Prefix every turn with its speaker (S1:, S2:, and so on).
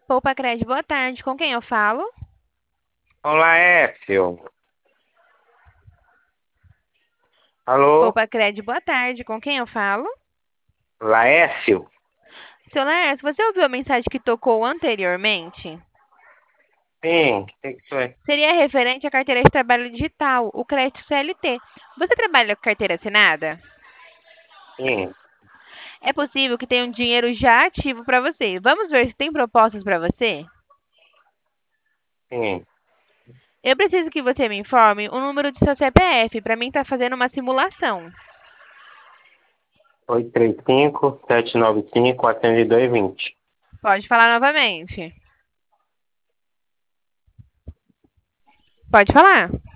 S1: Poupa Crédito, boa tarde. Com quem eu falo?
S2: Olá, Écio. Alô?
S1: Poupa Crédito, boa tarde. Com quem eu falo?
S2: Laércio?
S1: Seu Laércio, você ouviu a mensagem que tocou anteriormente?
S2: Sim, o que foi?
S1: Seria referente à carteira de trabalho digital, o crédito CLT. Você trabalha com carteira assinada?
S2: Sim,
S1: É possível que tenha um dinheiro já ativo para você. Vamos ver se tem propostas para você?
S2: sim.
S1: Eu preciso que você me informe o número do seu CPF para mim estar fazendo uma simulação.
S2: 835-795-402-20.
S1: Pode falar novamente. Pode falar.